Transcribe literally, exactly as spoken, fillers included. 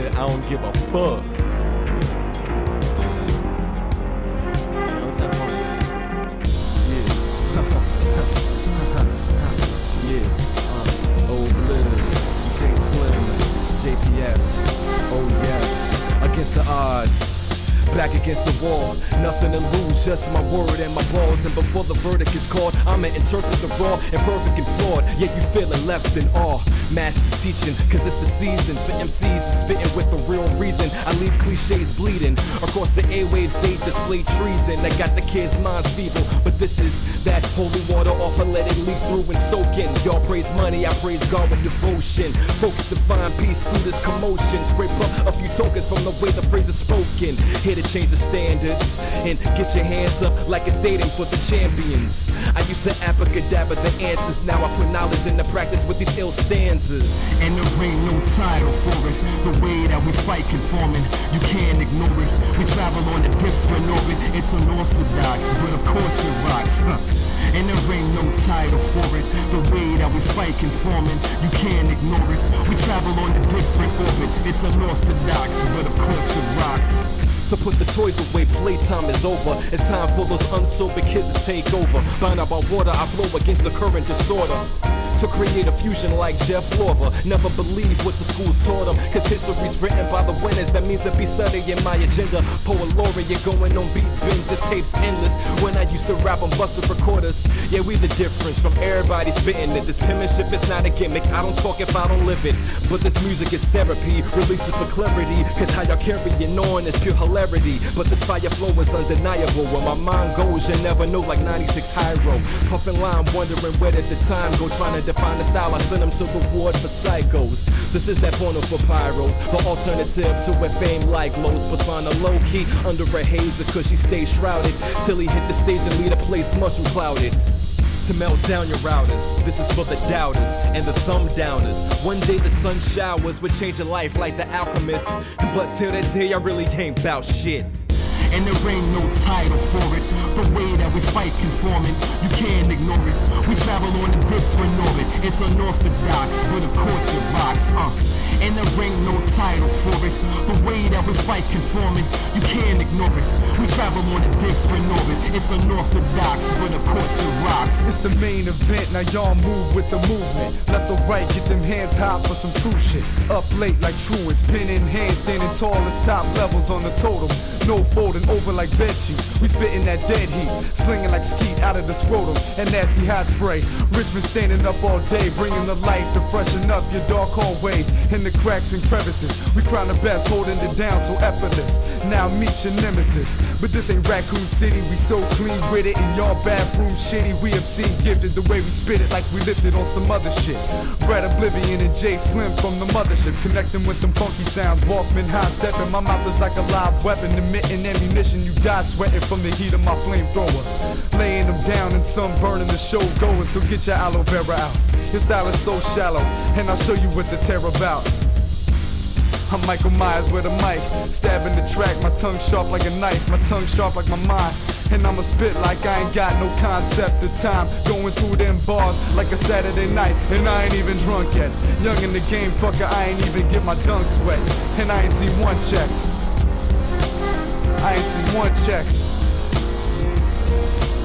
shit, I don't give a fuck. Yeah, let's have fun. Yeah. Yeah. Uh, Old Blizz, J Slim, J P S. Oh yes. Against the odds. Back against the wall, nothing to lose, just my word and my balls. And before the verdict is called, I'ma interpret the raw, imperfect and flawed. Yet you feeling left in awe. Master teaching, cause it's the season for M Cs is spitting with the real reason. I leave cliches bleeding across the airwaves. They display treason that got the kids' minds feeble. But this is that holy water off and let it leak through and soak in. Y'all praise money, I praise God with devotion. Focus to find peace through this commotion. Scrape up a few tokens from the way the phrase is spoken. Here to change the standards and get your hands up like it's dating for the champions. I used to abracadabra the answers, now I put knowledge into practice with these ill stanzas. And there ain't no title for it, the way that we fight conforming, you can't ignore it. We travel on a different orbit, it's unorthodox, but of course it rocks, huh? And there ain't no title for it, the way that we fight conforming, you can't ignore it. We travel on a different orbit, it's unorthodox, but of course it rocks. So put the toys away, playtime is over. It's time for those unsober kids to take over. Bound out by water, I flow against the current disorder. To create a fusion like Jeff Lorber. Never believe what the schools taught them, cause history's written by the winners. That means to be studying my agenda. Poet laureate going on beat binges, tapes endless. When I used to rap on busted recorders. Yeah, we the difference from everybody spitting it. This penmanship is not a gimmick, I don't talk if I don't live it. But this music is therapy, releases for clarity. Cause how y'all carrying on is pure hilarity. But this fire flow is undeniable. Where my mind goes, you never know, like ninety-six Hyro. Puffin' line, wondering where did the time go. Trying to define the style, I send them to the ward for psychos. This is that porno for pyros, the alternative to where fame like Lowe's. Persona low key under a hazer, cause she stays shrouded till he hit the stage and leave the place mushroom clouded. To melt down your routers, this is for the doubters and the thumb downers. One day the sun showers would change your life like the alchemist, but till that day I really ain't bout shit. And there ain't no title for it, the way that we fight conforming, you can't ignore it. We travel on a different orbit, it's unorthodox, but of course it rocks, uh. And there ain't no title for it, the way that we fight conforming, you can't ignore it. We travel on a different orbit, it's unorthodox, but of course it rocks. It's the main event, now y'all move with the movement. Left or right, get them hands high for some true shit. Up late like truants, pen in hand, standing tall as top levels on the totem. No folding over like bed sheets, we spitting that dead heat, slinging like skeet out of the scrotum, and nasty hot spray. Richmond standing up all day, bringing the light to freshen up your dark hallways in the cracks and crevices. We crown the best, holding it down so effortless. Now meet your nemesis, but this ain't Raccoon City. We so clean with it, and y'all bathroom shitty. We have seen gifted the way we spit it, like we lifted on some other shit. Brad Oblivion and Jay Slim from the mothership, connecting with them funky sounds. Walkman high stepping, my mouth is like a live weapon. Emitting ammunition, you die sweating from the heat of my flamethrower. Laying them down and sun burning the show going, so get your aloe vera out. Your style is so shallow, and I'll show you what the terror about. I'm Michael Myers with a mic, stabbing the track, my tongue sharp like a knife, my tongue sharp like my mind. And I'ma spit like I ain't got no concept of time, going through them bars like a Saturday night, and I ain't even drunk yet. Young in the game, fucker, I ain't even get my dunks wet, and I ain't seen one check. I ain't seen one check.